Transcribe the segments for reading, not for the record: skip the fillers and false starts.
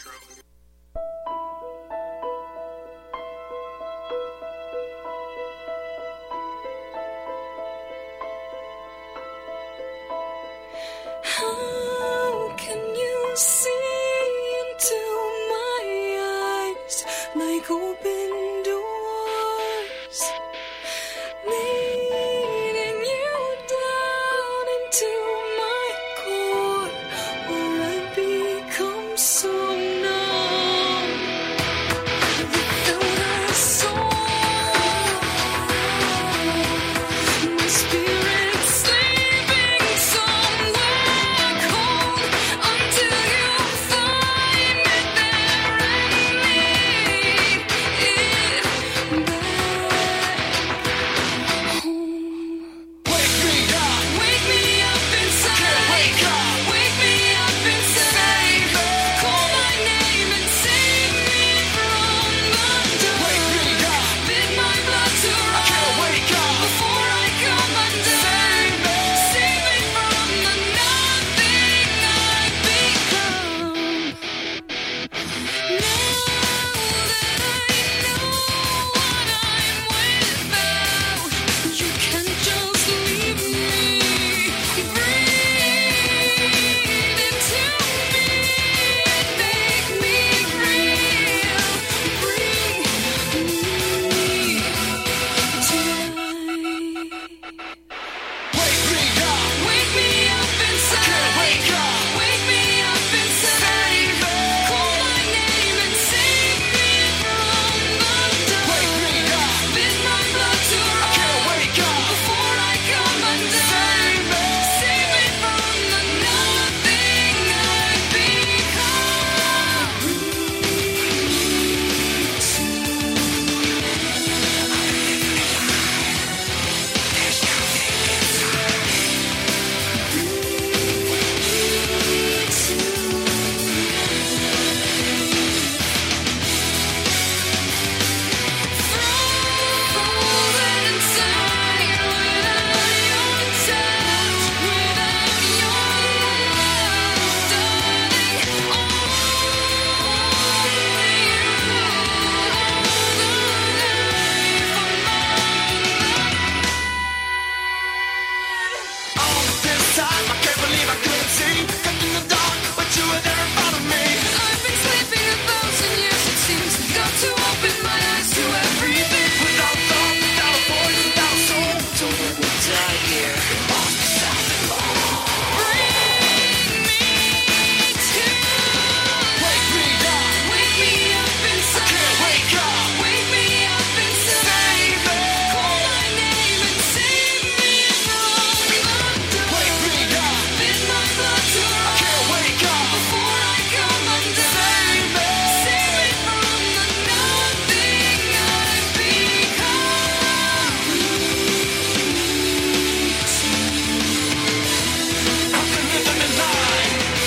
How can you see into my eyes like open doors, leading you down into my core, where I become so numb without a soul. My spirit's sleeping somewhere cold until you find it there and lead it back home. Wake me up inside. Wake me up inside. Call my name and save me from the dark. Bid my blood to run before I come undone. Save me from the nothing I've become. Now that I know what I'm without, you can't just leave me. Breathe into me and make me real. Bring me to life. Wake me up inside. Wake me up inside. Call my name and save me from the dark. Bid my blood to run before I come undone. Save me from the nothing I've frozen inside without your touch, without your love, darling. Only you hold the life of mine. All this time, I can't believe I couldn't see. Cut in the dark, but you were there in front of me. I've been sleeping 1,000 years, it seems. Got to open my eyes to everything. Without thought, without a voice, without a soul. So when we die here, lost without the law. Bring me to Wake me up inside. wake up. Wake me up inside. Call my name and save me from the dark. Wake me up. Bid my blood to run Wake up. before I come undone. Save me from the nothing I've become. I've been living a lie.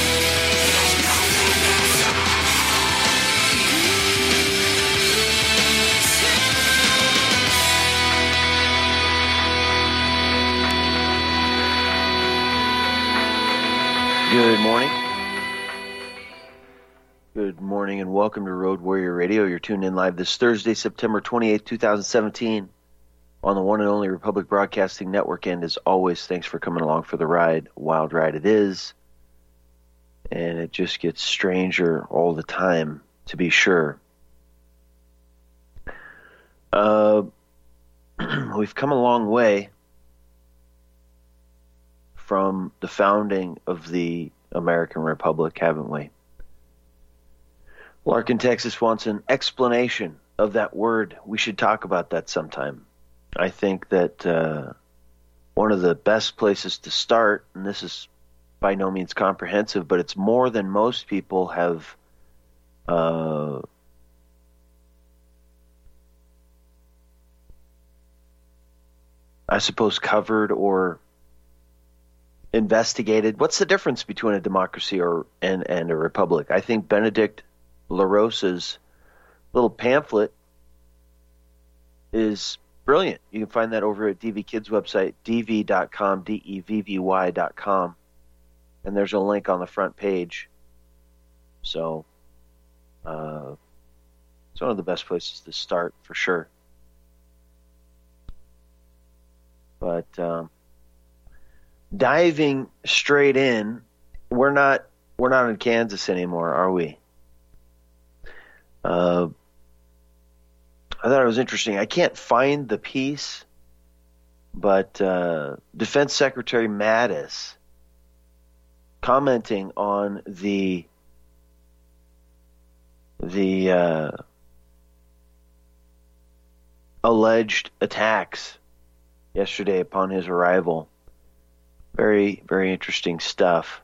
Good morning. Good morning and welcome to Road Warrior Radio. You're tuned in live this Thursday, September 28th, 2017 on the one and only Republic Broadcasting Network. And as always, thanks for coming along for the ride. Wild ride it is. And it just gets stranger all the time, to be sure. We've come a long way from the founding of the American Republic, haven't we? Larkin, Texas wants an explanation of that word. We should talk about that sometime. I think that one of the best places to start, and this is by no means comprehensive, but it's more than most people have I suppose covered or investigated. What's the difference between a democracy and a republic? I think Benedict LaRosa's little pamphlet is brilliant. You can find that over at DV Kids website, dv.com, devvy.com, and there's a link on the front page. So It's one of the best places to start for sure. But diving straight in, we're not in Kansas anymore, are we? I thought it was interesting. I can't find the piece, but Defense Secretary Mattis commenting on the alleged attacks yesterday upon his arrival. Very, very interesting stuff.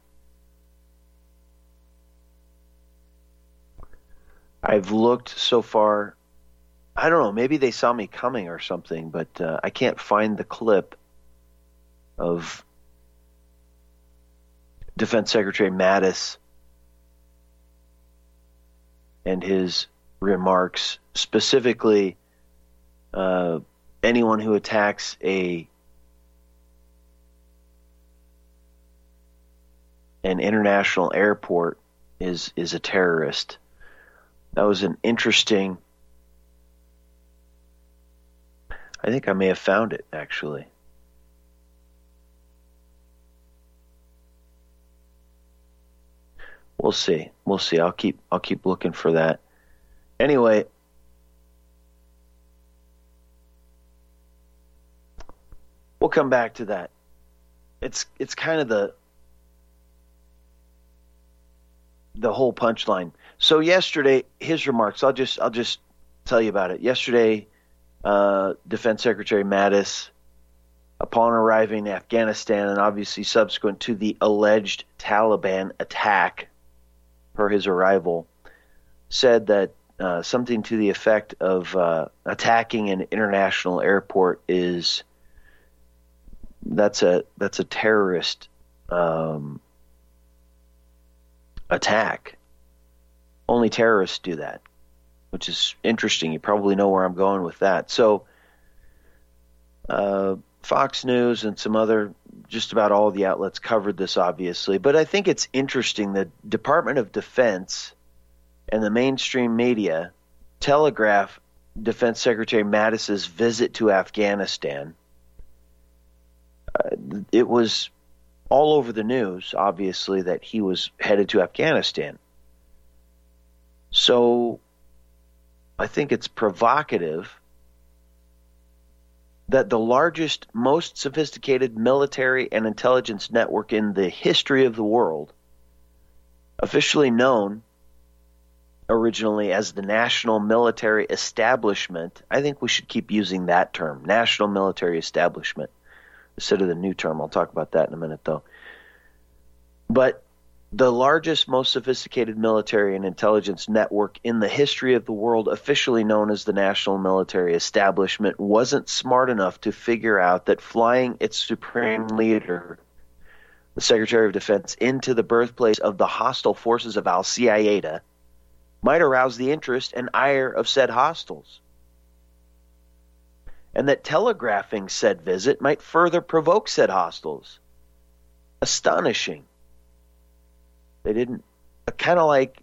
I've looked so far. I don't know, maybe they saw me coming or something, but I can't find the clip of Defense Secretary Mattis and his remarks, specifically anyone who attacks an international airport is a terrorist. That was an interesting. I think I may have found it, actually. We'll see. I'll keep looking for that. Anyway, we'll come back to that. It's kind of the whole punchline. So yesterday, his remarks. I'll just tell you about it. Yesterday, Defense Secretary Mattis, upon arriving in Afghanistan and obviously subsequent to the alleged Taliban attack per his arrival, said that something to the effect of attacking an international airport that's a terrorist attack. Only terrorists do that, which is interesting. You probably know where I'm going with that. So Fox News and some other, just about all the outlets covered this, obviously. But I think it's interesting that Department of Defense and the mainstream media telegraph Defense Secretary Mattis's visit to Afghanistan. It was all over the news, obviously, that he was headed to Afghanistan. So I think it's provocative that the largest, most sophisticated military and intelligence network in the history of the world, officially known originally as the National Military Establishment — I think we should keep using that term, National Military Establishment, instead of the new term. I'll talk about that in a minute, though. But the largest, most sophisticated military and intelligence network in the history of the world, officially known as the National Military Establishment, wasn't smart enough to figure out that flying its supreme leader, the Secretary of Defense, into the birthplace of the hostile forces of al-Qaeda might arouse the interest and ire of said hostiles, and that telegraphing said visit might further provoke said hostiles. Astonishing. They didn't, kind of like,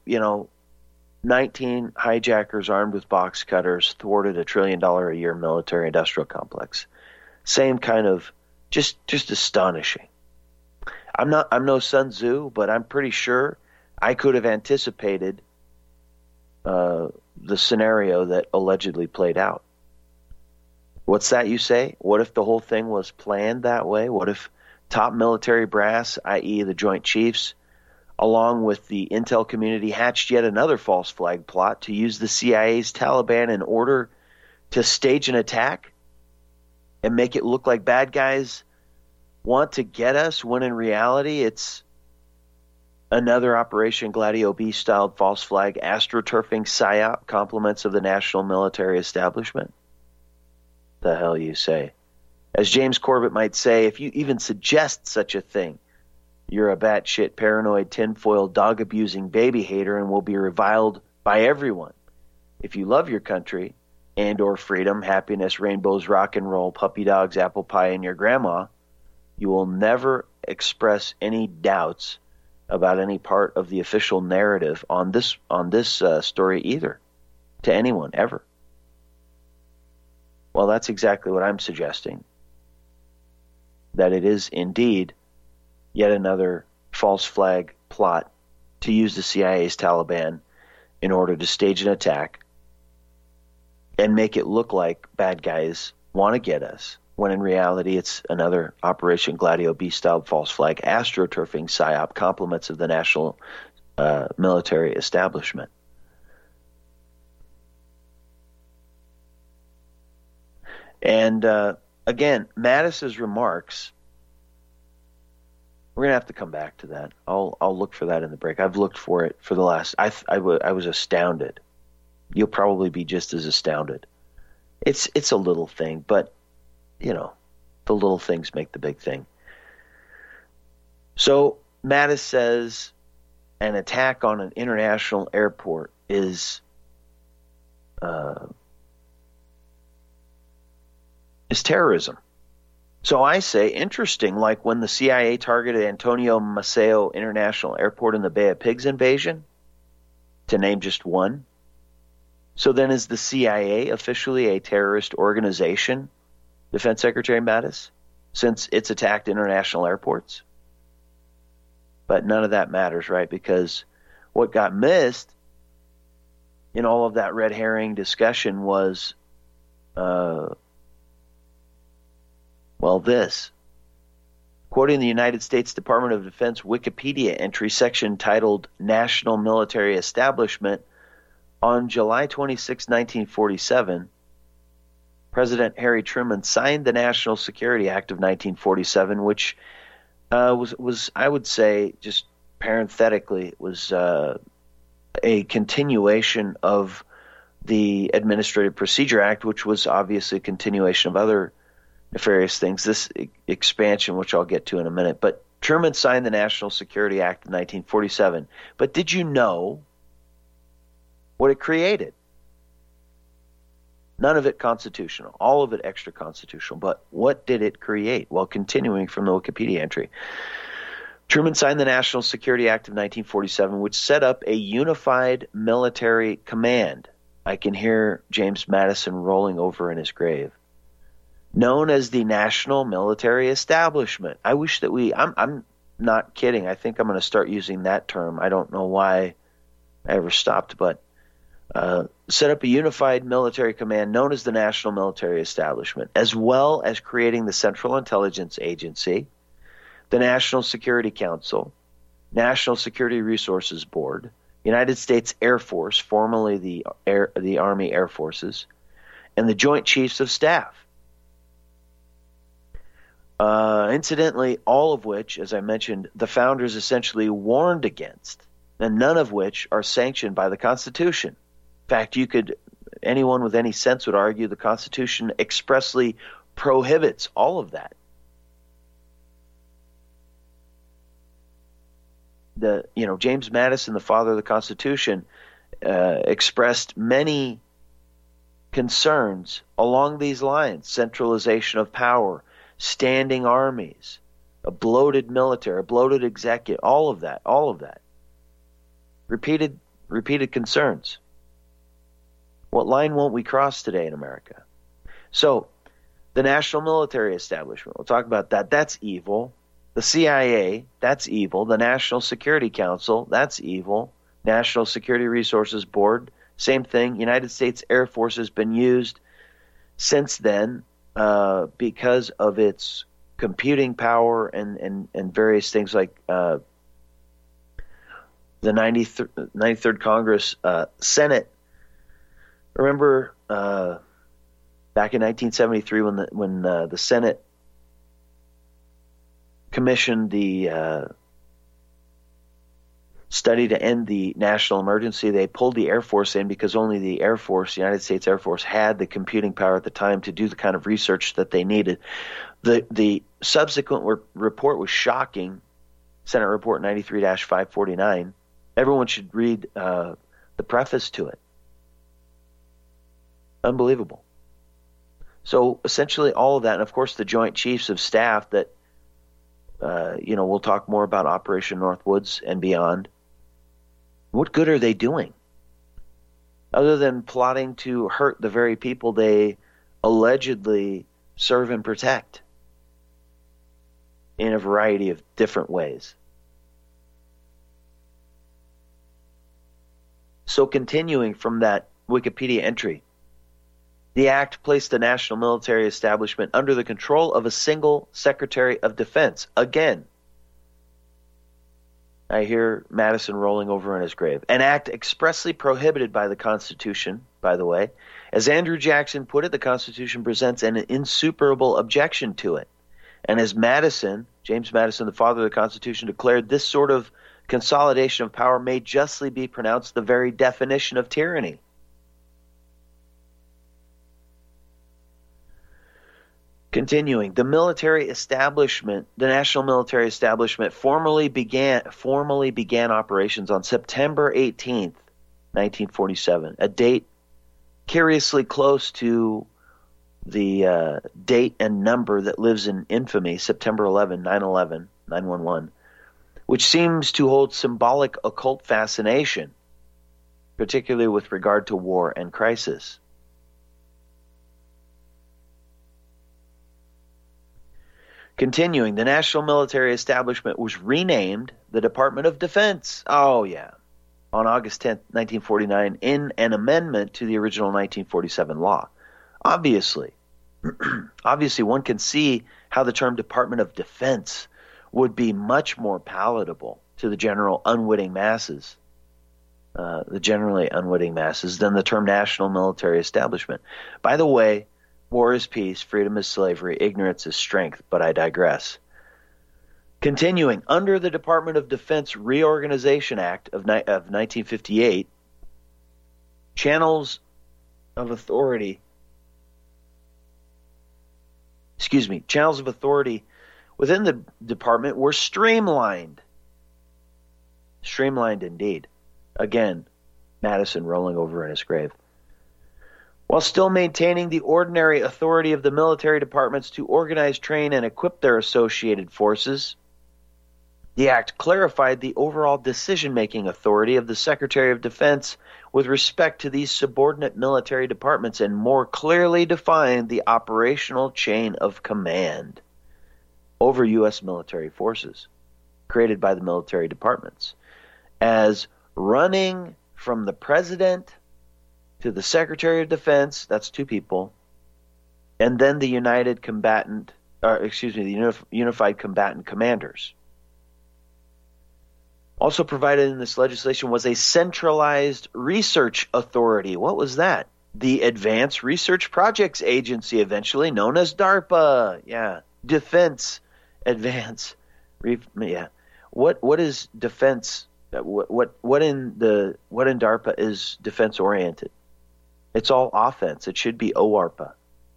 19 hijackers armed with box cutters thwarted $1 trillion a year military industrial complex. Same kind of, just astonishing. I'm no Sun Tzu, but I'm pretty sure I could have anticipated the scenario that allegedly played out. What's that you say? What if the whole thing was planned that way? What if top military brass, i.e. the Joint Chiefs, along with the intel community, hatched yet another false flag plot to use the CIA's Taliban in order to stage an attack and make it look like bad guys want to get us, when in reality it's another Operation Gladio B-styled false flag astroturfing psyop, compliments of the National Military Establishment? The hell you say? As James Corbett might say, if you even suggest such a thing, you're a batshit, paranoid, tinfoil, dog-abusing baby hater and will be reviled by everyone. If you love your country and or freedom, happiness, rainbows, rock and roll, puppy dogs, apple pie, and your grandma, you will never express any doubts about any part of the official narrative on this story either, to anyone ever. Well, that's exactly what I'm suggesting. That it is indeed yet another false flag plot to use the CIA's Taliban in order to stage an attack and make it look like bad guys want to get us, when in reality it's another Operation Gladio B-style false flag astroturfing psyop compliments of the national military establishment. And again, Mattis's remarks, we're going to have to come back to that. I'll look for that in the break. I've looked for it for the last, I was astounded. You'll probably be just as astounded. It's a little thing, but, you know, the little things make the big thing. So Mattis says an attack on an international airport is terrorism. So I say, interesting, like when the CIA targeted Antonio Maceo International Airport in the Bay of Pigs invasion, to name just one. So then is the CIA officially a terrorist organization, Defense Secretary Mattis, since it's attacked international airports? But none of that matters, right? Because what got missed in all of that red herring discussion was, this. Quoting the United States Department of Defense Wikipedia entry section titled National Military Establishment, on July 26, 1947, President Harry Truman signed the National Security Act of 1947, which was, I would say, just parenthetically, was a continuation of the Administrative Procedure Act, which was obviously a continuation of other nefarious things, this expansion, which I'll get to in a minute. But Truman signed the National Security Act of 1947. But did you know what it created? None of it constitutional, all of it extra constitutional. But what did it create? Well, continuing from the Wikipedia entry, Truman signed the National Security Act of 1947, which set up a unified military command. I can hear James Madison rolling over in his grave. Known as the National Military Establishment. I wish that I'm not kidding. I think I'm going to start using that term. I don't know why I ever stopped, but set up a unified military command known as the National Military Establishment, as well as creating the Central Intelligence Agency, the National Security Council, National Security Resources Board, United States Air Force, formerly the Army Air Forces, and the Joint Chiefs of Staff. Incidentally, all of which, as I mentioned, the founders essentially warned against, and none of which are sanctioned by the Constitution. In fact, anyone with any sense would argue the Constitution expressly prohibits all of that. James Madison, the father of the Constitution, expressed many concerns along these lines: centralization of power, standing armies, a bloated military, a bloated executive, all of that. Repeated concerns. What line won't we cross today in America? So, the National Military Establishment, we'll talk about that. That's evil. The CIA, that's evil. The National Security Council, that's evil. National Security Resources Board, same thing. United States Air Force has been used since then because of its computing power and various things like the 93rd Congress, Senate. Remember back in 1973 when the Senate commissioned the study to end the national emergency, they pulled the Air Force in because only the Air Force, the United States Air Force, had the computing power at the time to do the kind of research that they needed. The subsequent report was shocking, Senate Report 93-549. Everyone should read the preface to it. Unbelievable. So essentially all of that, and of course the Joint Chiefs of Staff that we'll talk more about Operation Northwoods and beyond. What good are they doing? Other than plotting to hurt the very people they allegedly serve and protect in a variety of different ways. So continuing from that Wikipedia entry, the act placed the national military establishment under the control of a single Secretary of Defense. Again, I hear Madison rolling over in his grave. An act expressly prohibited by the Constitution, by the way. As Andrew Jackson put it, the Constitution presents an insuperable objection to it. And as Madison, James Madison, the father of the Constitution, declared, this sort of consolidation of power may justly be pronounced the very definition of tyranny. Continuing, the military establishment, the national military establishment formally began operations on September 18th, 1947, a date curiously close to the date and number that lives in infamy, September 11, 9/11, 9/11, which seems to hold symbolic occult fascination, particularly with regard to war and crisis. Continuing, the national military establishment was renamed the Department of Defense. Oh, yeah. On August 10th, 1949, in an amendment to the original 1947 law. Obviously, one can see how the term Department of Defense would be much more palatable to the general unwitting masses, than the term national military establishment. By the way, war is peace, freedom is slavery, ignorance is strength, but I digress. Continuing, under the Department of Defense Reorganization Act of 1958, channels of authority within the department were streamlined. Streamlined indeed. Again, Madison rolling over in his grave. While still maintaining the ordinary authority of the military departments to organize, train, and equip their associated forces, the Act clarified the overall decision-making authority of the Secretary of Defense with respect to these subordinate military departments and more clearly defined the operational chain of command over U.S. military forces created by the military departments as running from the President to the Secretary of Defense, that's two people, and then the Unified Combatant Commanders. Also provided in this legislation was a centralized research authority. What was that? The Advanced Research Projects Agency, eventually known as DARPA. Yeah, Defense Advanced. Yeah, what is defense? What in DARPA is defense oriented? It's all offense. It should be OARPA.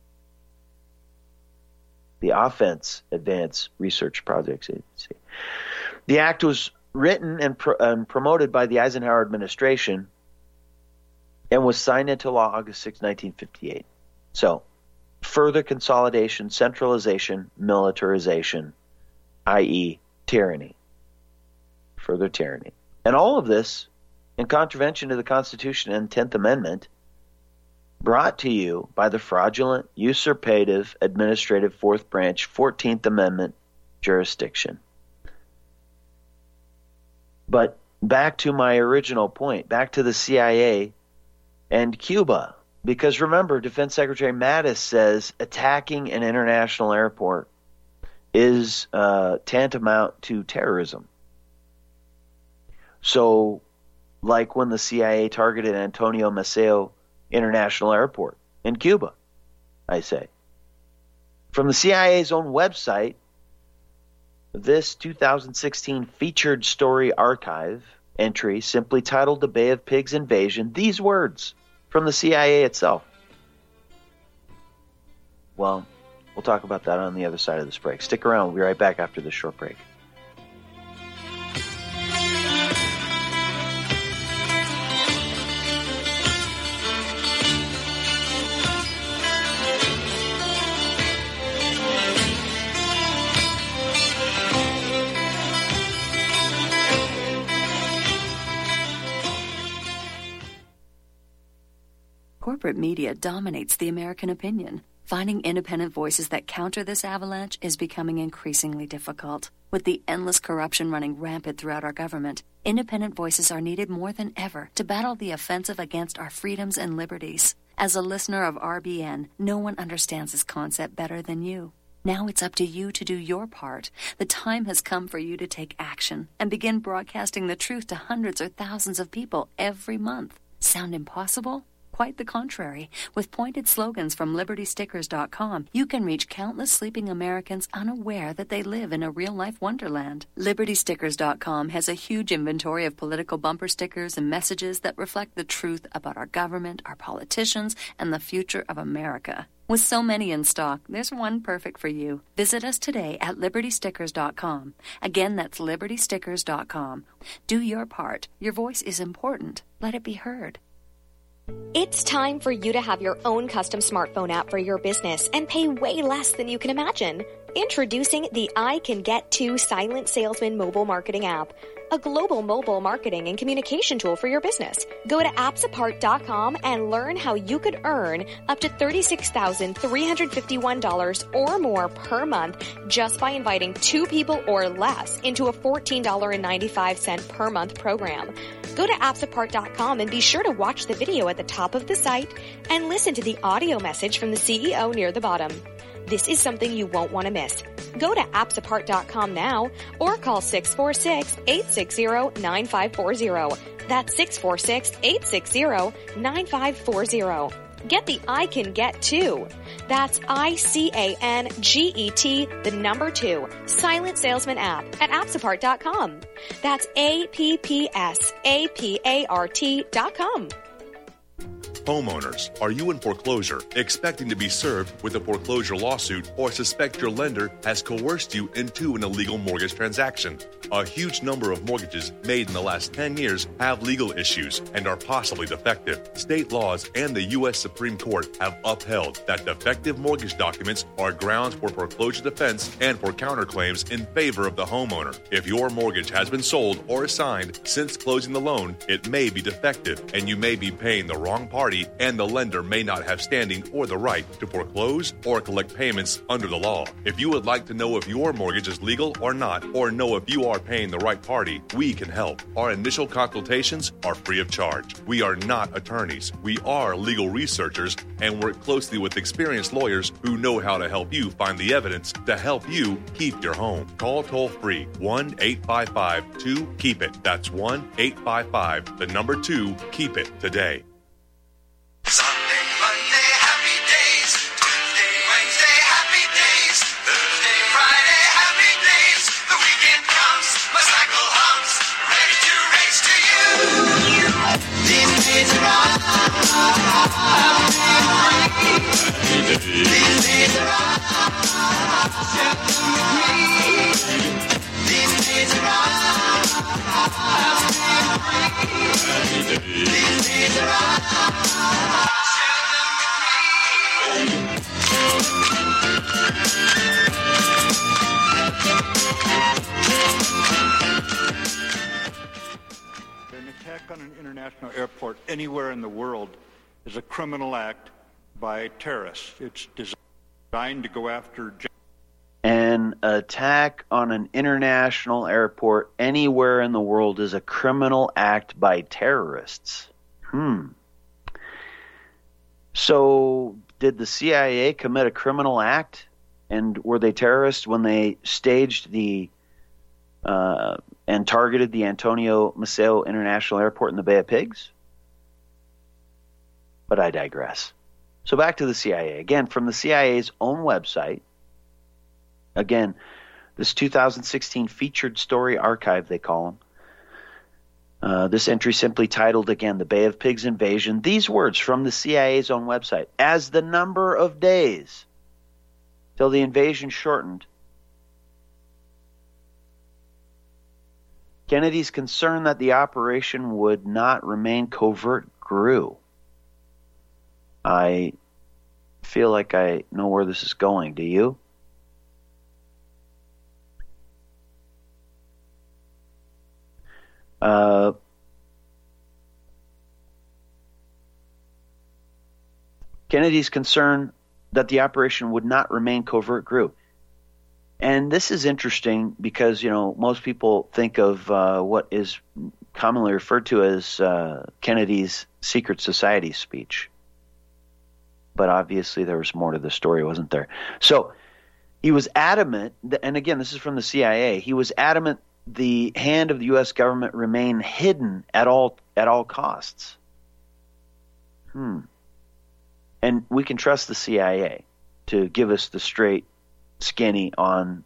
The Offense Advanced Research Projects Agency. The act was written and promoted by the Eisenhower administration and was signed into law August 6, 1958. So, further consolidation, centralization, militarization, i.e. tyranny. Further tyranny. And all of this in contravention to the Constitution and 10th Amendment, brought to you by the fraudulent, usurpative, administrative Fourth Branch 14th Amendment jurisdiction. But back to my original point, back to the CIA and Cuba. Because remember, Defense Secretary Mattis says attacking an international airport is tantamount to terrorism. So, like when the CIA targeted Antonio Maceo International Airport in Cuba, I say. From the CIA's own website, this 2016 featured story archive entry simply titled The Bay of Pigs Invasion, these words from the CIA itself. Well, we'll talk about that on the other side of this break. Stick around. We'll be right back after this short break. Corporate media dominates the American opinion. Finding independent voices that counter this avalanche is becoming increasingly difficult. With the endless corruption running rampant throughout our government, independent voices are needed more than ever to battle the offensive against our freedoms and liberties. As a listener of RBN, no one understands this concept better than you. Now it's up to you to do your part. The time has come for you to take action and begin broadcasting the truth to hundreds or thousands of people every month. Sound impossible? Quite the contrary. With pointed slogans from LibertyStickers.com, you can reach countless sleeping Americans unaware that they live in a real-life wonderland. LibertyStickers.com has a huge inventory of political bumper stickers and messages that reflect the truth about our government, our politicians, and the future of America. With so many in stock, there's one perfect for you. Visit us today at LibertyStickers.com. Again, that's LibertyStickers.com. Do your part. Your voice is important. Let it be heard. It's time for you to have your own custom smartphone app for your business and pay way less than you can imagine. Introducing the I Can Get To Silent Salesman mobile marketing app, a global mobile marketing and communication tool for your business. Go to appsapart.com and learn how you could earn up to $36,351 or more per month just by inviting 2 people or less into a $14.95 per month program. Go to appsapart.com and be sure to watch the video at the top of the site and listen to the audio message from the CEO near the bottom. This is something you won't want to miss. Go to appsapart.com now or call 646-860-9540. That's 646-860-9540. Get the I Can Get To. That's ICANGET, the number 2, Silent Salesman app at appsapart.com. That's APPSAPART.com. Homeowners, are you in foreclosure, expecting to be served with a foreclosure lawsuit, or suspect your lender has coerced you into an illegal mortgage transaction? A huge number of mortgages made in the last 10 years have legal issues and are possibly defective. State laws and the U.S. Supreme Court have upheld that defective mortgage documents are grounds for foreclosure defense and for counterclaims in favor of the homeowner. If your mortgage has been sold or assigned since closing the loan, it may be defective and you may be paying the wrong party, and the lender may not have standing or the right to foreclose or collect payments under the law. If you would like to know if your mortgage is legal or not, or know if you are paying the right party, we can help. Our initial consultations are free of charge. We are not attorneys. We are legal researchers and work closely with experienced lawyers who know how to help you find the evidence to help you keep your home. Call toll-free 1-855-2-KEEP-IT. That's 1-855, the number 2, keep it today. Sunday, Monday, happy days. Tuesday, Wednesday, happy days. Thursday, Friday, happy days. The weekend comes, my cycle hums, ready to race to you. These days are all. These days are all. These days are all. These days are all. An attack on an international airport anywhere in the world is a criminal act by terrorists. It's designed to go after... An attack on an international airport anywhere in the world is a criminal act by terrorists. So did the CIA commit a criminal act? And were they terrorists when they staged the and targeted the Antonio Maceo International Airport in the Bay of Pigs? But I digress. So back to the CIA. Again, from the CIA's own website. Again, this 2016 featured story archive, they call them. This entry simply titled, again, The Bay of Pigs Invasion. These words from the CIA's own website. As the number of days till the invasion shortened, Kennedy's concern that the operation would not remain covert grew. I feel like I know where this is going. Do you? Kennedy's concern that the operation would not remain covert grew. And this is interesting because, most people think of what is commonly referred to as Kennedy's Secret Society speech. But obviously there was more to the story, wasn't there? So he was adamant, and again, this is from the CIA, he was adamant the hand of the U.S. government remain hidden at all costs. And we can trust the CIA to give us the straight skinny on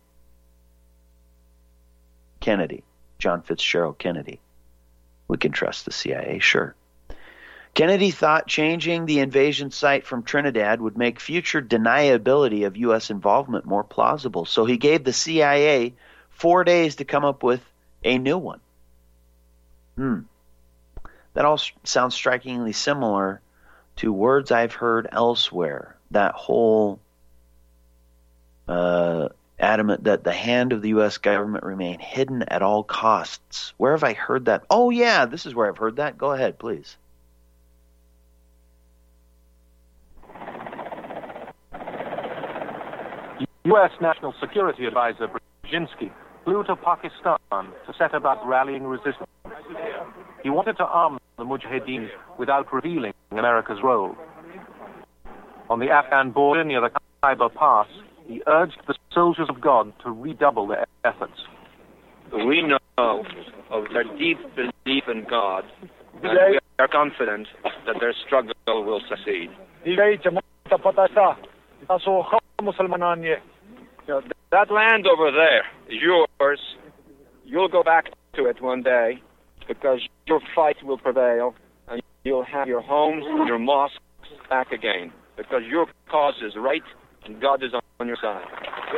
Kennedy, John Fitzgerald Kennedy. We can trust the CIA, sure. Kennedy thought changing the invasion site from Trinidad would make future deniability of U.S. involvement more plausible. So he gave the CIA 4 days to come up with a new one. That all sounds strikingly similar to words I've heard elsewhere. That whole adamant that the hand of the U.S. government remain hidden at all costs. Where have I heard that? Oh, yeah, this is where I've heard that. Go ahead, please. U.S. National Security Advisor Brzezinski flew to Pakistan to set about rallying resistance. He wanted to arm the Mujahideen without revealing America's role. On the Afghan border near the Khyber Pass, he urged the soldiers of God to redouble their efforts. We know of their deep belief in God, and we are confident that their struggle will succeed. That land over there is yours. You'll go back to it one day because your fight will prevail and you'll have your homes and your mosques back again because your cause is right and God is on your side.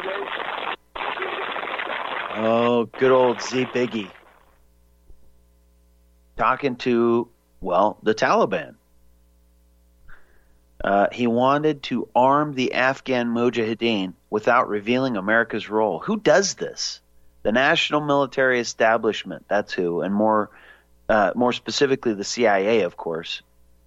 Oh, good old Z Biggie. Talking to, the Taliban. He wanted to arm the Afghan Mujahideen without revealing America's role. Who does this? The national military establishment. That's who. And more specifically, the CIA, of course.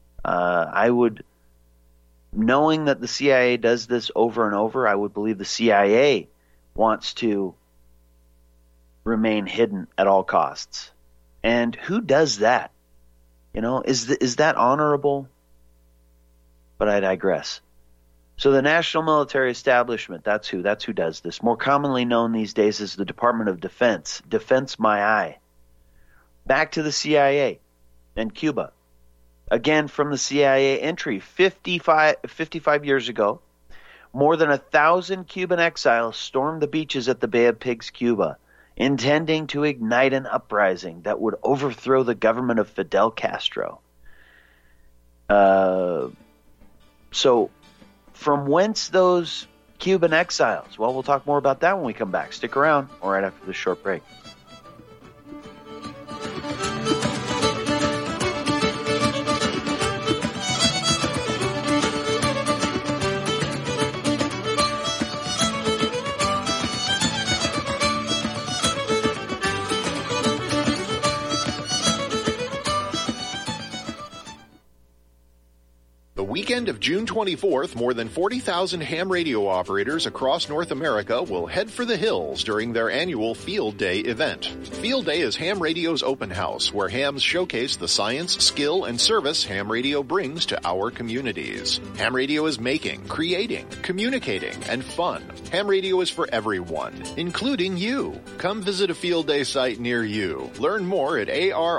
Knowing that the CIA does this over and over, I would believe the CIA wants to remain hidden at all costs. And who does that? Is that honorable? But I digress. So the national military establishment, that's who does this. More commonly known these days as the Department of Defense. Defense my eye. Back to the CIA and Cuba. Again, from the CIA entry 55 years ago, more than 1,000 Cuban exiles stormed the beaches at the Bay of Pigs, Cuba, intending to ignite an uprising that would overthrow the government of Fidel Castro. So, from whence those Cuban exiles? Well, we'll talk more about that when we come back. Stick around, or right after this short break. Weekend of June 24th, more than 40,000 ham radio operators across North America will head for the hills during their annual Field Day event. Field Day is ham radio's open house, where hams showcase the science, skill, and service ham radio brings to our communities. Ham radio is making, creating, communicating, and fun. Ham radio is for everyone, including you. Come visit a Field Day site near you. Learn more at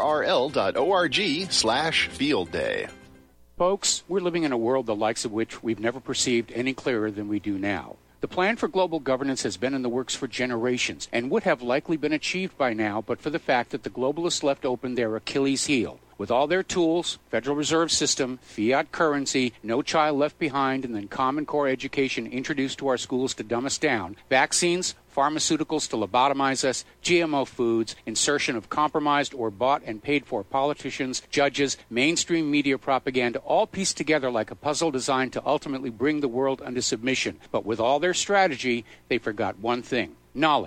arrl.org/fieldday. Folks, we're living in a world the likes of which we've never perceived any clearer than we do now. The plan for global governance has been in the works for generations and would have likely been achieved by now but for the fact that the globalists left open their Achilles heel. With all their tools, Federal Reserve System, fiat currency, no child left behind, and then Common Core education introduced to our schools to dumb us down, vaccines, pharmaceuticals to lobotomize us, GMO foods, insertion of compromised or bought and paid for politicians, judges, mainstream media propaganda, all pieced together like a puzzle designed to ultimately bring the world under submission. But with all their strategy, they forgot one thing: knowledge.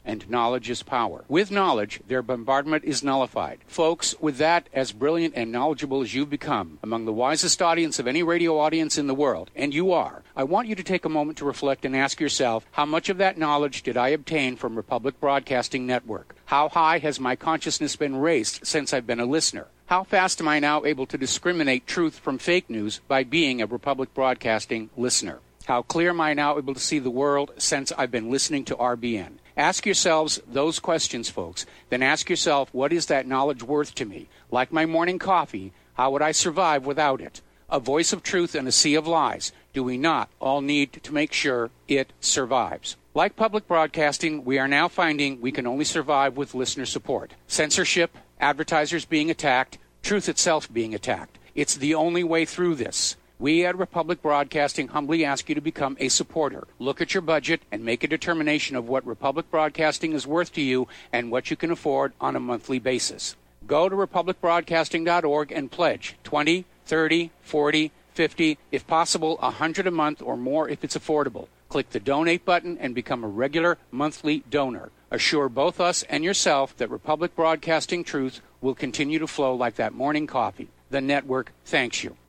and knowledge is power. With knowledge, their bombardment is nullified. Folks, with that, as brilliant and knowledgeable as you've become, among the wisest audience of any radio audience in the world, and you are, I want you to take a moment to reflect and ask yourself, how much of that knowledge did I obtain from Republic Broadcasting Network? How high has my consciousness been raised since I've been a listener? How fast am I now able to discriminate truth from fake news by being a Republic Broadcasting listener? How clear am I now able to see the world since I've been listening to RBN? Ask yourselves those questions, folks. Then ask yourself, what is that knowledge worth to me? Like my morning coffee, how would I survive without it? A voice of truth in a sea of lies. Do we not all need to make sure it survives? Like public broadcasting, we are now finding we can only survive with listener support. Censorship, advertisers being attacked, truth itself being attacked. It's the only way through this. We at Republic Broadcasting humbly ask you to become a supporter. Look at your budget and make a determination of what Republic Broadcasting is worth to you and what you can afford on a monthly basis. Go to republicbroadcasting.org and pledge $20, $30, $40, $50, if possible, $100 a month or more if it's affordable. Click the donate button and become a regular monthly donor. Assure both us and yourself that Republic Broadcasting truth will continue to flow like that morning coffee. The network thanks you.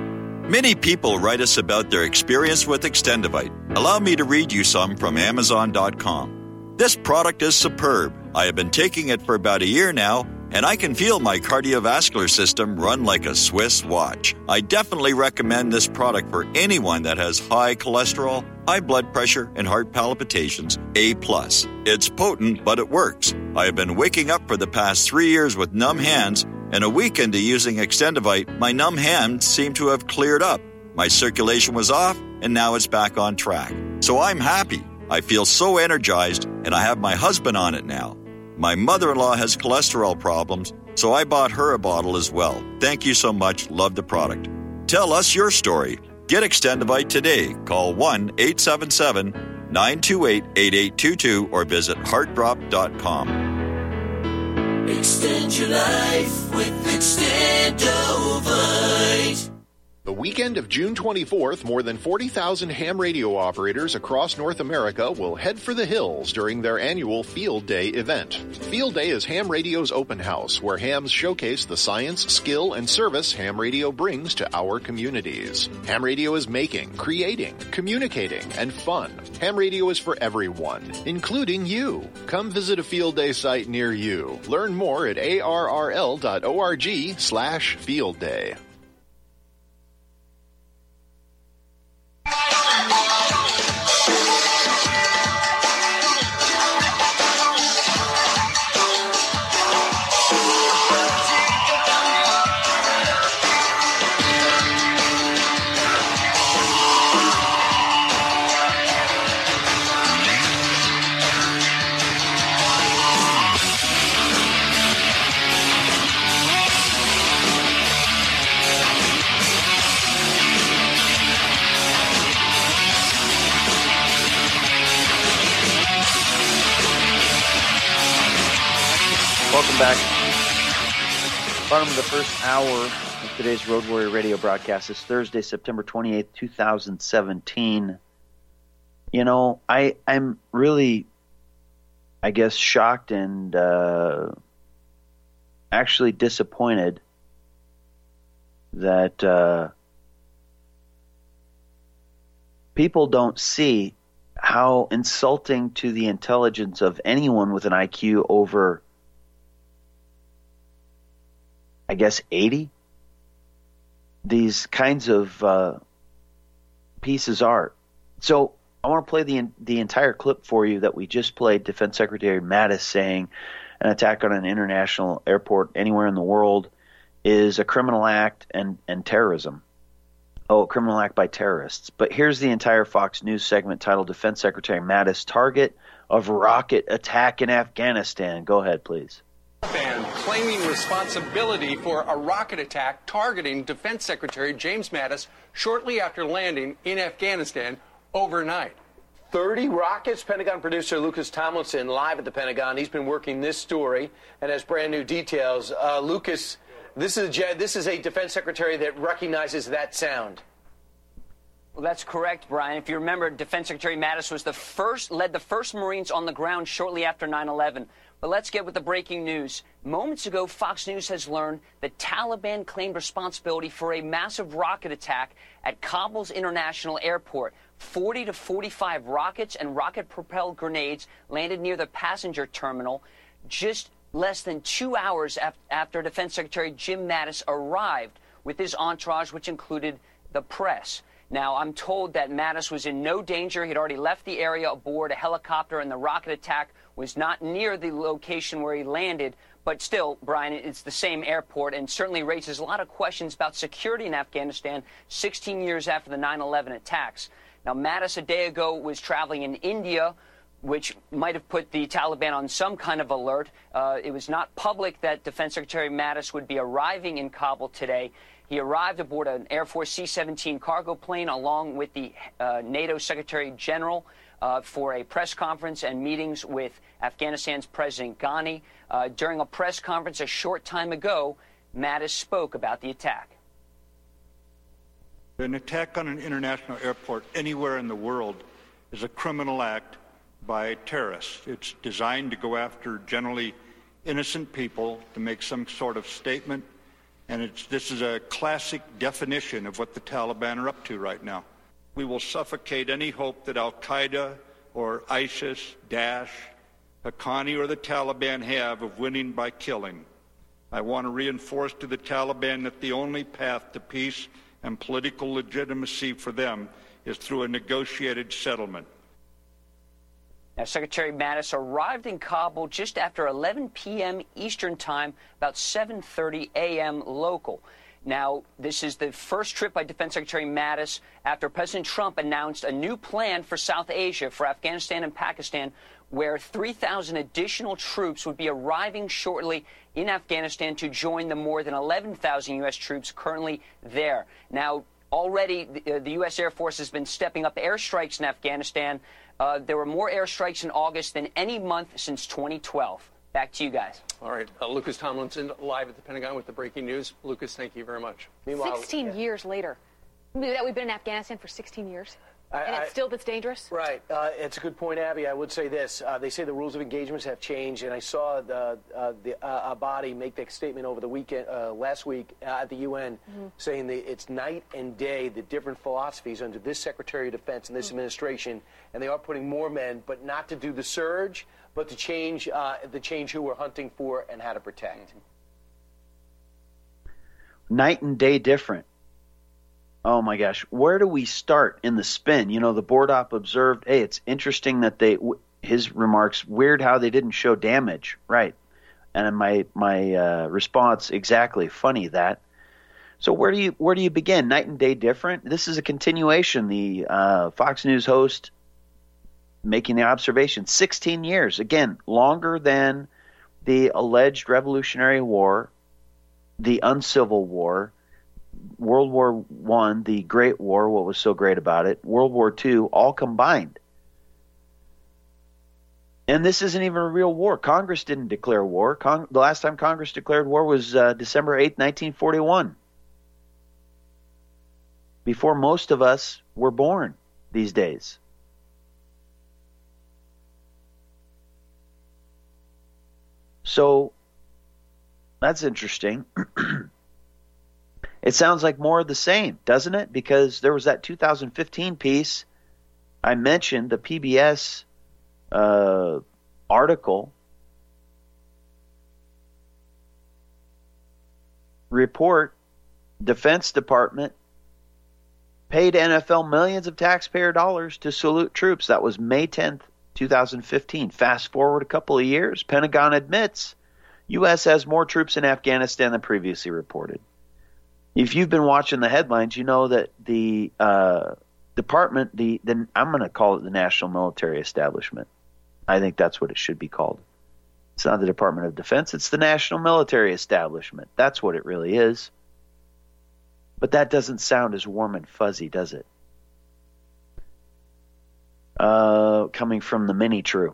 Many people write us about their experience with Extendivite. Allow me to read you some from Amazon.com. This product is superb. I have been taking it for about a year now, and I can feel my cardiovascular system run like a Swiss watch. I definitely recommend this product for anyone that has high cholesterol, high blood pressure, and heart palpitations, A+. It's potent, but it works. I have been waking up for the past 3 years with numb hands, and a week into using Extendivite, my numb hands seem to have cleared up. My circulation was off, and now it's back on track. So I'm happy. I feel so energized, and I have my husband on it now. My mother-in-law has cholesterol problems, so I bought her a bottle as well. Thank you so much. Love the product. Tell us your story. Get Extendivite today. Call 1-877-928-8822 or visit heartdrop.com. Extend your life with Extendovite. The weekend of June 24th, more than 40,000 ham radio operators across North America will head for the hills during their annual Field Day event. Field Day is ham radio's open house, where hams showcase the science, skill, and service ham radio brings to our communities. Ham radio is making, creating, communicating, and fun. Ham radio is for everyone, including you. Come visit a Field Day site near you. Learn more at arrl.org/fieldday. Welcome back. Bottom of the first hour of today's Road Warrior Radio broadcast is Thursday, September 28th, 2017. You know, I'm really, I guess, shocked and actually disappointed that people don't see how insulting to the intelligence of anyone with an IQ over, I guess, 80, these kinds of pieces are. So I want to play the entire clip for you that we just played. Defense Secretary Mattis saying an attack on an international airport anywhere in the world is a criminal act and terrorism. Oh, criminal act by terrorists. But here's the entire Fox News segment titled Defense Secretary Mattis, Target of Rocket Attack in Afghanistan. Go ahead, please. Claiming responsibility for a rocket attack targeting Defense Secretary James Mattis shortly after landing in Afghanistan overnight. 30 rockets. Pentagon producer Lucas Tomlinson live at the Pentagon. He's been working this story and has brand new details. Lucas, this is a Defense Secretary that recognizes that sound. Well, that's correct, Brian. If you remember, Defense Secretary Mattis was led the first Marines on the ground shortly after 9/11. But let's get with the breaking news. Moments ago, Fox News has learned the Taliban claimed responsibility for a massive rocket attack at Kabul's international airport. 40 to 45 rockets and rocket-propelled grenades landed near the passenger terminal just less than 2 hours after Defense Secretary Jim Mattis arrived with his entourage, which included the press. Now, I'm told that Mattis was in no danger. He'd already left the area aboard a helicopter, and the rocket attack was not near the location where he landed. But still, Brian, it's the same airport and certainly raises a lot of questions about security in Afghanistan 16 years after the 9/11 attacks. Now, Mattis a day ago was traveling in India, which might have put the Taliban on some kind of alert. It was not public that Defense Secretary Mattis would be arriving in Kabul today. He arrived aboard an Air Force C-17 cargo plane along with the NATO Secretary General for a press conference and meetings with Afghanistan's President Ghani. During a press conference a short time ago, Mattis spoke about the attack. An attack on an international airport anywhere in the world is a criminal act by terrorists. It's designed to go after generally innocent people to make some sort of statement. And this is a classic definition of what the Taliban are up to right now. We will suffocate any hope that Al-Qaeda or ISIS, Daesh, Haqqani, or the Taliban have of winning by killing. I want to reinforce to the Taliban that the only path to peace and political legitimacy for them is through a negotiated settlement. Now, Secretary Mattis arrived in Kabul just after 11 p.m. Eastern Time, about 7:30 a.m. local. Now, this is the first trip by Defense Secretary Mattis after President Trump announced a new plan for South Asia, for Afghanistan and Pakistan, where 3,000 additional troops would be arriving shortly in Afghanistan to join the more than 11,000 U.S. troops currently there. Now, already the U.S. Air Force has been stepping up airstrikes in Afghanistan. There were more airstrikes in August than any month since 2012. Back to you guys. All right. Lucas Tomlinson live at the Pentagon with the breaking news. Lucas, thank you very much. Meanwhile, 16 years later. That we've been in Afghanistan for 16 years. And it's still this dangerous? Right. It's a good point, Abby. I would say this. They say the rules of engagements have changed, and I saw a body make that statement over the weekend, last week at the UN, saying that it's night and day, the different philosophies under this Secretary of Defense and this administration, and they are putting more men, but not to do the surge, but to change who we're hunting for and how to protect. Night and day different. Oh, my gosh. Where do we start in the spin? You know, the board op observed, hey, it's interesting that his remarks, weird how they didn't show damage. Right. And my response, exactly, funny that. So where do you begin? Night and day different? This is a continuation. The Fox News host making the observation, 16 years. Again, longer than the alleged Revolutionary War, the uncivil war, World War I, the Great War, what was so great about it, World War II, all combined. And this isn't even a real war. Congress didn't declare war. The last time Congress declared war was December 8, 1941, before most of us were born these days. So that's interesting. It sounds like more of the same, doesn't it? Because there was that 2015 piece I mentioned, the PBS article, report, Defense Department paid NFL millions of taxpayer dollars to salute troops. That was May 10th, 2015. Fast forward a couple of years, Pentagon admits U.S. has more troops in Afghanistan than previously reported. If you've been watching the headlines, you know that the department, I'm going to call it the National Military Establishment. I think that's what it should be called. It's not the Department of Defense. It's the National Military Establishment. That's what it really is. But that doesn't sound as warm and fuzzy, does it? Coming from the mini true.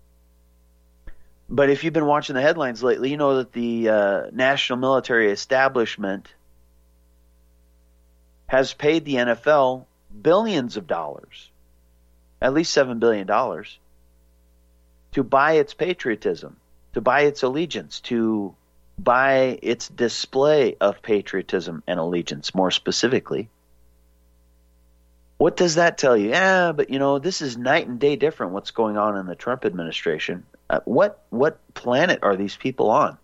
But if you've been watching the headlines lately, you know that the National Military Establishment has paid the NFL billions of dollars, at least $7 billion, to buy its patriotism, to buy its allegiance, to buy its display of patriotism and allegiance, more specifically. What does that tell you? Yeah, but this is night and day different what's going on in the Trump administration. What planet are these people on?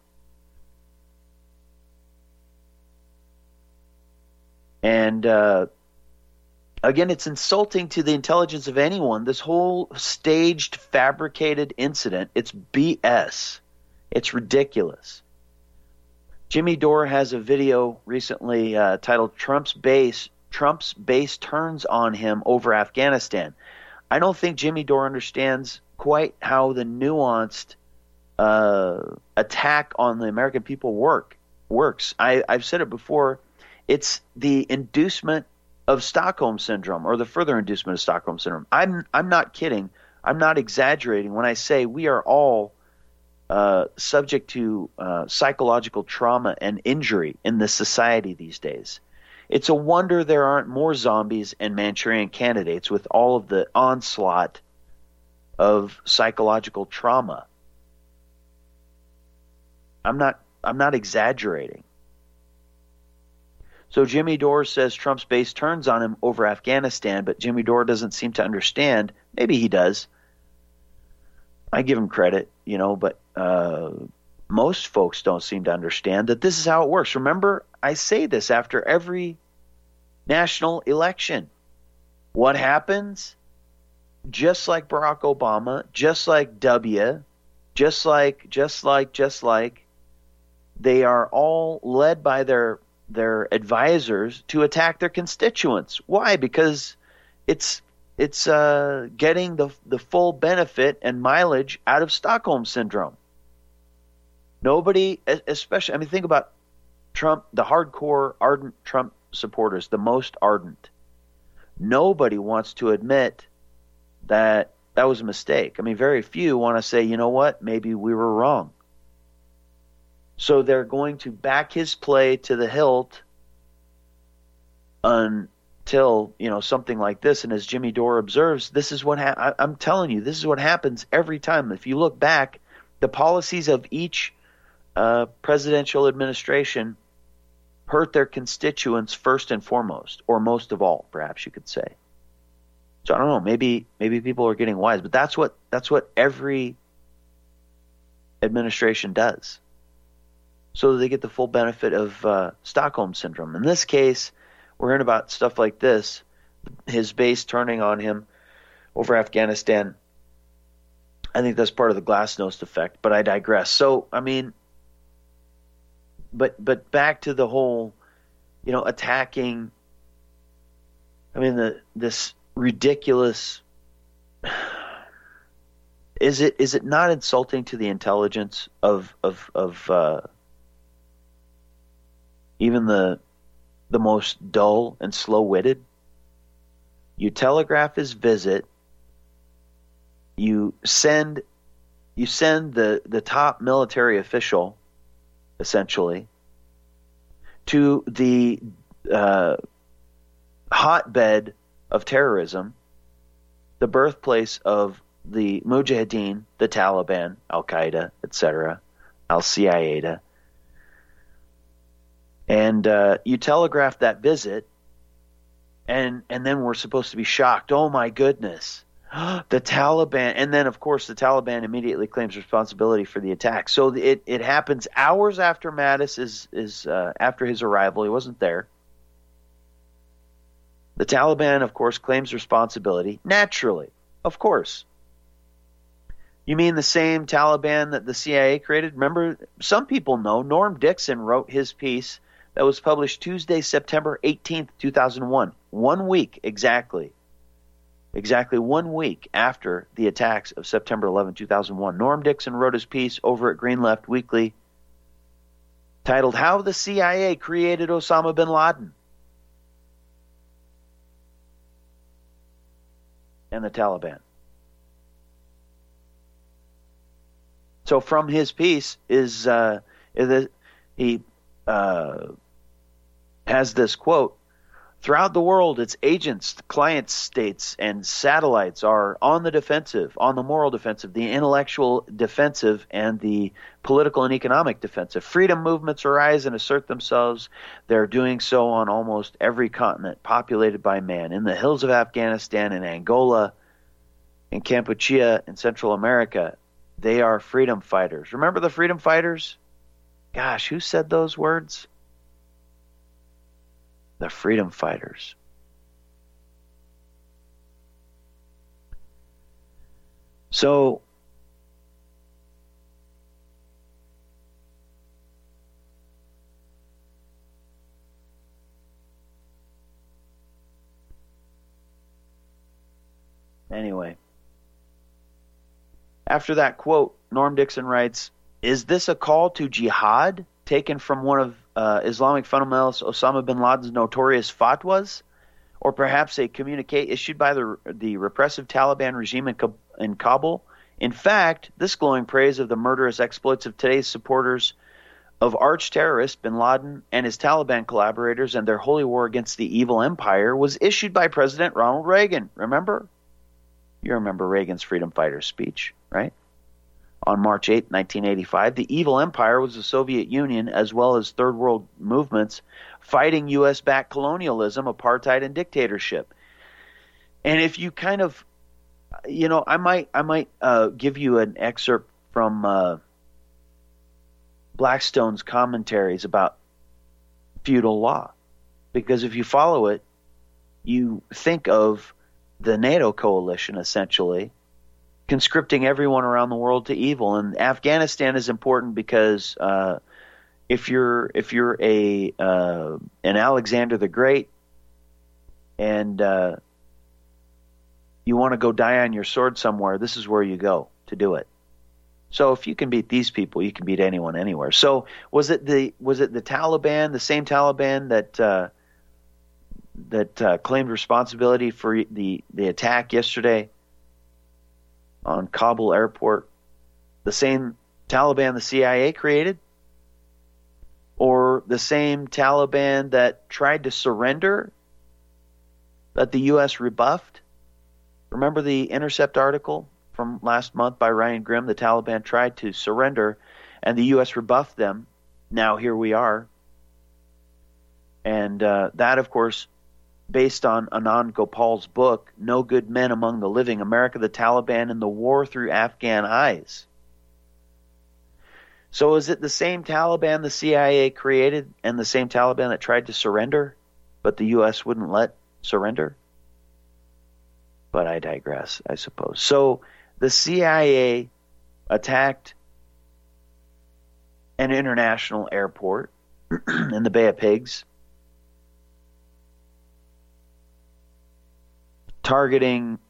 And again, it's insulting to the intelligence of anyone. This whole staged, fabricated incident, it's BS. It's ridiculous. Jimmy Dore has a video recently titled Trump's base turns on him over Afghanistan. I don't think Jimmy Dore understands quite how the nuanced attack on the American people works. I've said it before. It's the inducement of Stockholm Syndrome, or the further inducement of Stockholm Syndrome. I'm not kidding. I'm not exaggerating when I say we are all subject to psychological trauma and injury in this society these days. It's a wonder there aren't more zombies and Manchurian candidates with all of the onslaught of psychological trauma. I'm not exaggerating. So Jimmy Dore says Trump's base turns on him over Afghanistan, but Jimmy Dore doesn't seem to understand. Maybe he does. I give him credit, but most folks don't seem to understand that this is how it works. Remember, I say this after every national election. What happens? Just like Barack Obama, just like W, just like, they are all led by their advisors to attack their constituents. Why? Because it's getting the full benefit and mileage out of Stockholm Syndrome. Nobody, especially, think about Trump, the hardcore, ardent Trump supporters, the most ardent. Nobody wants to admit that was a mistake. Very few want to say, you know what, maybe we were wrong. So they're going to back his play to the hilt until, something like this. And as Jimmy Dore observes, this is what I'm telling you, this is what happens every time. If you look back, the policies of each presidential administration hurt their constituents first and foremost, or most of all, perhaps you could say. So I don't know, maybe people are getting wise, but that's what every administration does, so that they get the full benefit of Stockholm Syndrome. In this case, we're hearing about stuff like this, his base turning on him over Afghanistan. I think that's part of the glasnost effect, but I digress. So, but back to the whole, attacking, this ridiculous, is it not insulting to the intelligence of even the most dull and slow-witted? You telegraph his visit. You send the top military official, essentially, to the hotbed of terrorism, the birthplace of the Mujahideen, the Taliban, Al-Qaeda, etc., Al-Qaeda. And you telegraph that visit, and then we're supposed to be shocked. Oh, my goodness, the Taliban. And then, of course, the Taliban immediately claims responsibility for the attack. So it happens hours after Mattis is after his arrival. He wasn't there. The Taliban, of course, claims responsibility. Naturally, of course. You mean the same Taliban that the CIA created? Remember, some people know. Norm Dixon wrote his piece that was published Tuesday, September 18th, 2001. 1 week exactly 1 week after the attacks of September 11, 2001. Norm Dixon wrote his piece over at Green Left Weekly titled How the CIA Created Osama bin Laden and the Taliban. So from his piece he has this quote: Throughout the world, its agents, client states, and satellites are on the defensive, on the moral defensive, the intellectual defensive, and the political and economic defensive. Freedom movements arise and assert themselves. They're doing so on almost every continent populated by man. In the hills of Afghanistan, in Angola, in Kampuchea, in Central America, they are freedom fighters. Remember the freedom fighters? Gosh, who said those words? The freedom fighters. So, anyway, after that quote, Norm Dixon writes, "Is this a call to jihad taken from one of Islamic fundamentalist Osama bin Laden's notorious fatwas, or perhaps a communique issued by the repressive Taliban regime in Kabul? In fact, this glowing praise of the murderous exploits of today's supporters of arch-terrorist bin Laden and his Taliban collaborators and their holy war against the evil empire was issued by President Ronald Reagan." Remember? You remember Reagan's freedom fighter speech, right? On March 8, 1985, the evil empire was the Soviet Union as well as third world movements fighting U.S.-backed colonialism, apartheid, and dictatorship. And if you kind of, I might give you an excerpt from Blackstone's commentaries about feudal law, because if you follow it, you think of the NATO coalition essentially conscripting everyone around the world to evil. And Afghanistan is important because if you're an Alexander the Great and you want to go die on your sword somewhere, this is where you go to do it. So if you can beat these people, you can beat anyone anywhere. So was it the Taliban, the same Taliban that claimed responsibility for the attack yesterday on Kabul airport, the same Taliban the CIA created, or the same Taliban that tried to surrender that the U.S. rebuffed? Remember the Intercept article from last month by Ryan Grimm? The Taliban tried to surrender and the U.S. rebuffed them. Now here we are. And that, of course, based on Anand Gopal's book, No Good Men Among the Living, America, the Taliban, and the War Through Afghan Eyes. So is it the same Taliban the CIA created and the same Taliban that tried to surrender, but the U.S. wouldn't let surrender? But I digress, I suppose. So the CIA attacked an international airport in the Bay of Pigs, targeting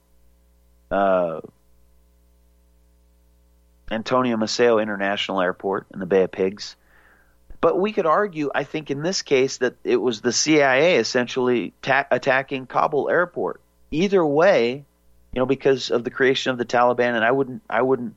Antonio Maceo International Airport in the Bay of Pigs. But we could argue, I think in this case, that it was the CIA essentially attacking Kabul airport. Either way, because of the creation of the Taliban, and I wouldn't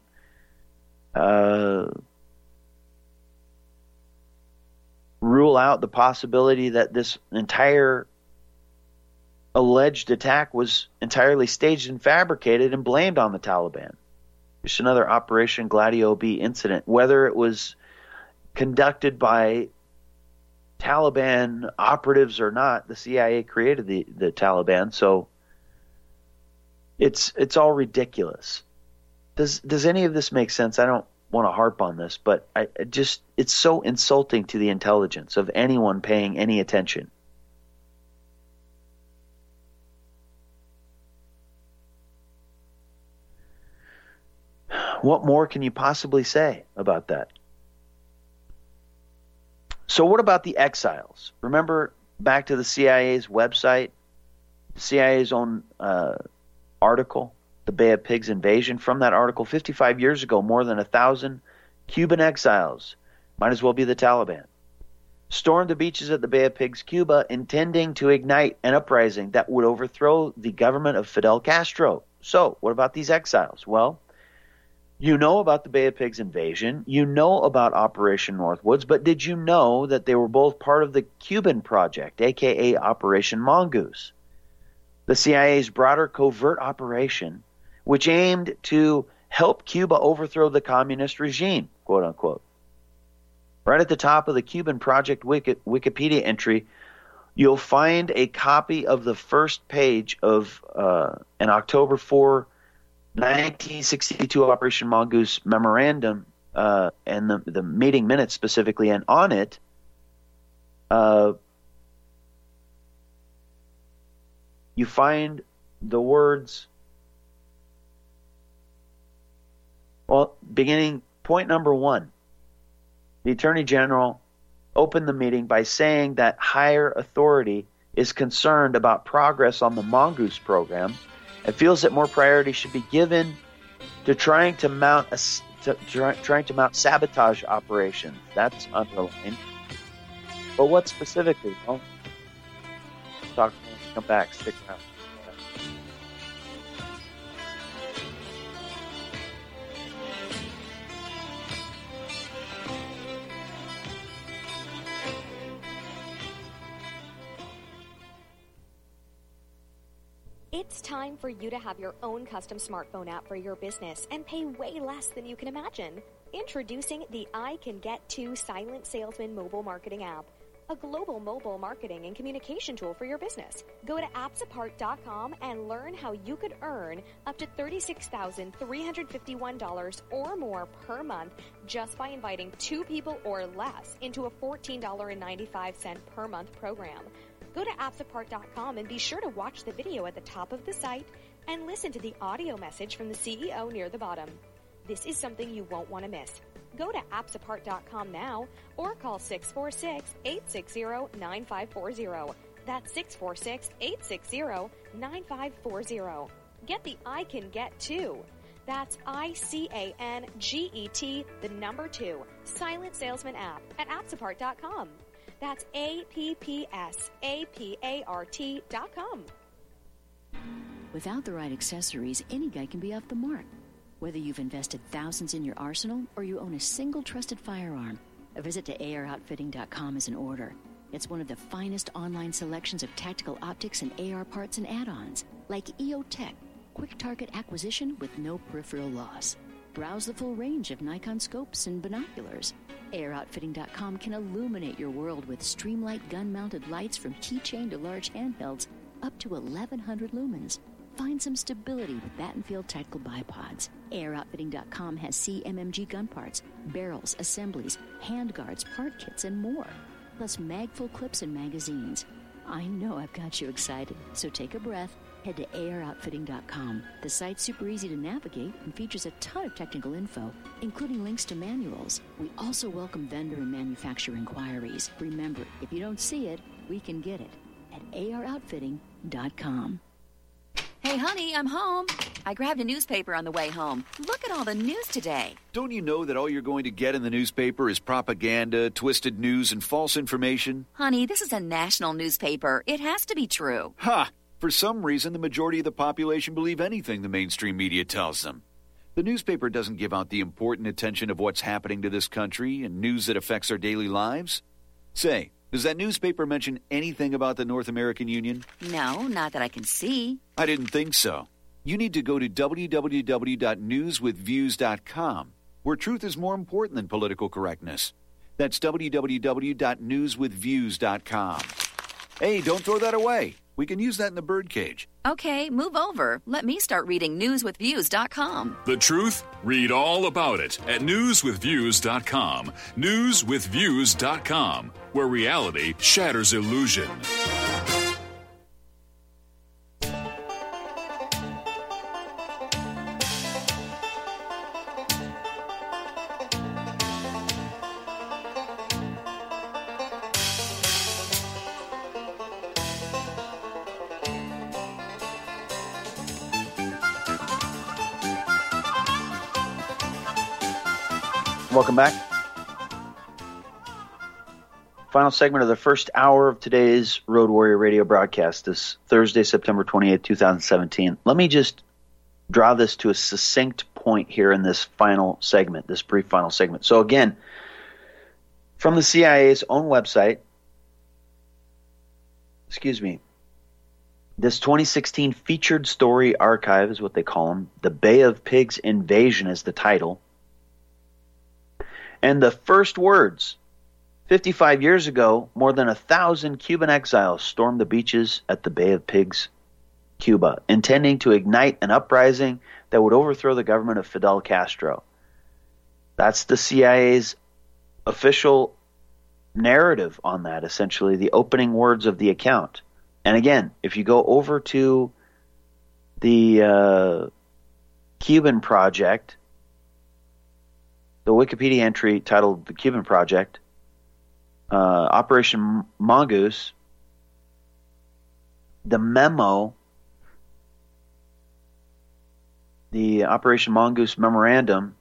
rule out the possibility that this entire alleged attack was entirely staged and fabricated and blamed on the Taliban. Just another Operation Gladio B incident. Whether it was conducted by Taliban operatives or not, the CIA created the Taliban, so it's all ridiculous. Does any of this make sense? I don't want to harp on this, but it's so insulting to the intelligence of anyone paying any attention. What more can you possibly say about that? So what about the exiles? Remember back to the CIA's website, the CIA's own article, The Bay of Pigs Invasion. From that article, 55 years ago, more than 1,000 Cuban exiles, might as well be the Taliban, stormed the beaches at the Bay of Pigs, Cuba, intending to ignite an uprising that would overthrow the government of Fidel Castro. So what about these exiles? Well, You know about the Bay of Pigs invasion. You know about Operation Northwoods, but did you know that they were both part of the Cuban Project, a.k.a. Operation Mongoose, the CIA's broader covert operation, which aimed to help Cuba overthrow the communist regime, quote unquote. Right at the top of the Cuban Project Wikipedia entry, you'll find a copy of the first page of an October 4, 1962 Operation Mongoose memorandum and the meeting minutes specifically, and on it, you find the words, well, beginning point number 1. The Attorney General opened the meeting by saying that higher authority is concerned about progress on the Mongoose program and feels that more priority should be given to trying to mount sabotage operations. That's underlined. But what specifically? Well, talk. Come back. Stick around. It's time for you to have your own custom smartphone app for your business and pay way less than you can imagine. Introducing the I Can Get To Silent Salesman mobile marketing app, a global mobile marketing and communication tool for your business. Go to appsapart.com and learn how you could earn up to $36,351 or more per month just by inviting 2 people or less into a $14.95 per month program. Go to appsapart.com and be sure to watch the video at the top of the site and listen to the audio message from the CEO near the bottom. This is something you won't want to miss. Go to appsapart.com now or call 646-860-9540. That's 646-860-9540. Get the I Can Get To. That's ICANGET, the number 2, Silent Salesman app at appsapart.com. That's APPSAPART.com. Without the right accessories, any guy can be off the mark. Whether you've invested thousands in your arsenal or you own a single trusted firearm, a visit to AROutfitting.com is in order. It's one of the finest online selections of tactical optics and AR parts and add-ons, like EOTech, quick target acquisition with no peripheral loss. Browse the full range of Nikon scopes and binoculars. AROutfitting.com can illuminate your world with Streamlight gun-mounted lights from keychain to large handhelds up to 1,100 lumens. Find some stability with Battenfield tactical bipods. AROutfitting.com has CMMG gun parts, barrels, assemblies, handguards, part kits, and more. Plus mag-full clips and magazines. I know I've got you excited, so take a breath. Head to AROutfitting.com. The site's super easy to navigate and features a ton of technical info, including links to manuals. We also welcome vendor and manufacturer inquiries. Remember, if you don't see it, we can get it at AROutfitting.com. Hey, honey, I'm home. I grabbed a newspaper on the way home. Look at all the news today. Don't you know that all you're going to get in the newspaper is propaganda, twisted news, and false information? Honey, this is a national newspaper. It has to be true. Ha! For some reason, the majority of the population believe anything the mainstream media tells them. The newspaper doesn't give out the important attention of what's happening to this country and news that affects our daily lives. Say, does that newspaper mention anything about the North American Union? No, not that I can see. I didn't think so. You need to go to www.newswithviews.com, where truth is more important than political correctness. That's www.newswithviews.com. Hey, don't throw that away. We can use that in the birdcage. Okay, move over. Let me start reading newswithviews.com. The truth? Read all about it at newswithviews.com. Newswithviews.com, where reality shatters illusion. Welcome back. Final segment of the first hour of today's Road Warrior Radio broadcast, this Thursday, September 28, 2017. Let me just draw this to a succinct point here in this final segment, this brief final segment. So again, from the CIA's own website, this 2016 featured story archive is what they call them. The Bay of Pigs Invasion is the title. And the first words, 55 years ago, more than 1,000 Cuban exiles stormed the beaches at the Bay of Pigs, Cuba, intending to ignite an uprising that would overthrow the government of Fidel Castro. That's the CIA's official narrative on that, essentially, the opening words of the account. And again, if you go over to the Cuban Project, the Wikipedia entry titled The Cuban Project, Operation Mongoose, the memo, the Operation Mongoose Memorandum,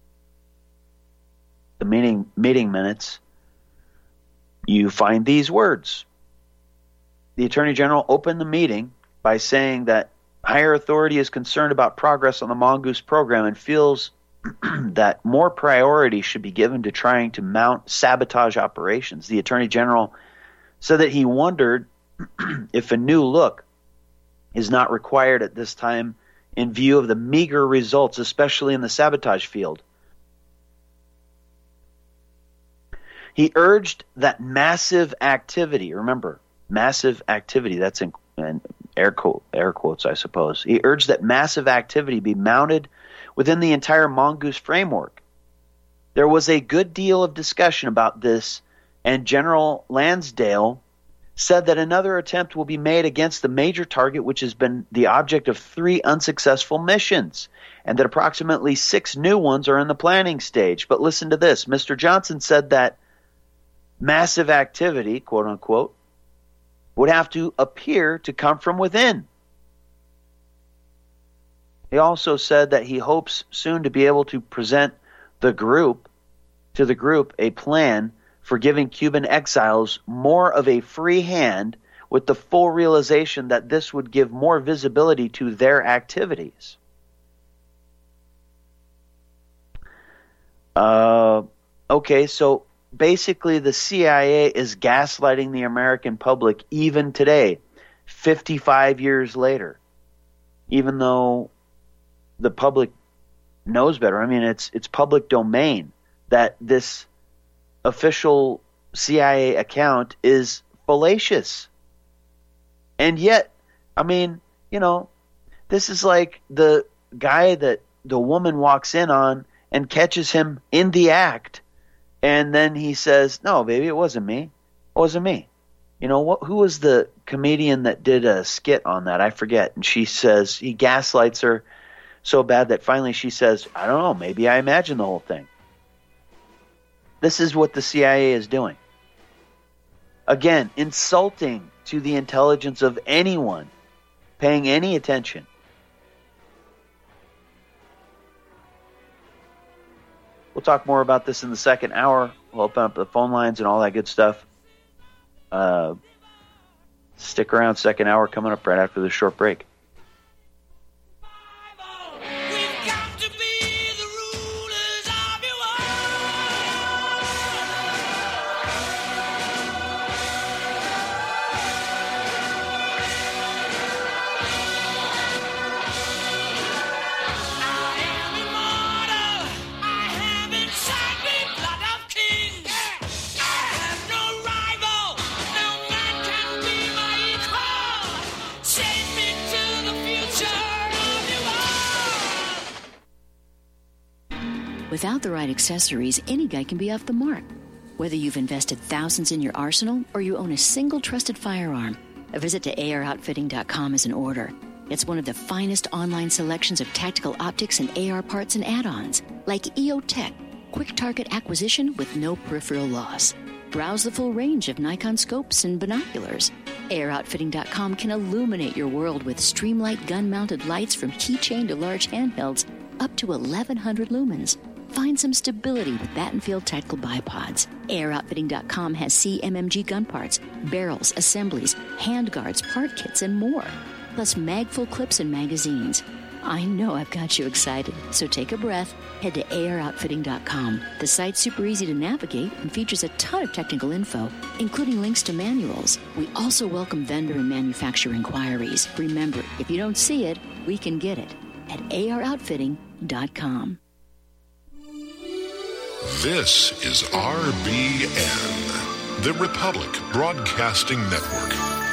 the meeting minutes, you find these words. The Attorney General opened the meeting by saying that higher authority is concerned about progress on the Mongoose program and feels that more priority should be given to trying to mount sabotage operations. The Attorney General said that he wondered if a new look is not required at this time in view of the meager results, especially in the sabotage field. He urged that massive activity, remember, massive activity, that's in air quotes, I suppose. He urged that massive activity be mounted within the entire Mongoose framework. There was a good deal of discussion about this, and General Lansdale said that another attempt will be made against the major target, which has been the object of 3 unsuccessful missions, and that approximately 6 new ones are in the planning stage. But listen to this. Mr. Johnson said that massive activity, quote unquote, would have to appear to come from within. He also said that he hopes soon to be able to present to the group a plan for giving Cuban exiles more of a free hand, with the full realization that this would give more visibility to their activities. Okay, so basically the CIA is gaslighting the American public even today, 55 years later, even though the public knows better. I mean, it's public domain that this official CIA account is fallacious. And yet, I mean, you know, this is like the guy that the woman walks in on and catches him in the act, and then he says, "No, baby, it wasn't me. It wasn't me." You know, who was the comedian that did a skit on that? I forget. And she says, he gaslights her so bad that finally she says, "I don't know, maybe I imagined the whole thing." This is what the CIA is doing. Again, insulting to the intelligence of anyone paying any attention. We'll talk more about this in the second hour. We'll open up the phone lines and all that good stuff. Stick around, second hour coming up right after this short break. Without the right accessories, any guy can be off the mark. Whether you've invested thousands in your arsenal or you own a single trusted firearm, a visit to AROutfitting.com is in order. It's one of the finest online selections of tactical optics and AR parts and add-ons, like EOTech, quick target acquisition with no peripheral loss. Browse the full range of Nikon scopes and binoculars. AROutfitting.com can illuminate your world with Streamlight gun-mounted lights from keychain to large handhelds up to 1,100 lumens. Find some stability with Battenfield Tactical Bipods. AirOutfitting.com has CMMG gun parts, barrels, assemblies, handguards, part kits, and more. Plus mag-full clips and magazines. I know I've got you excited, so take a breath. Head to AROutfitting.com. The site's super easy to navigate and features a ton of technical info, including links to manuals. We also welcome vendor and manufacturer inquiries. Remember, if you don't see it, we can get it at AROutfitting.com. This is RBN, the Republic Broadcasting Network.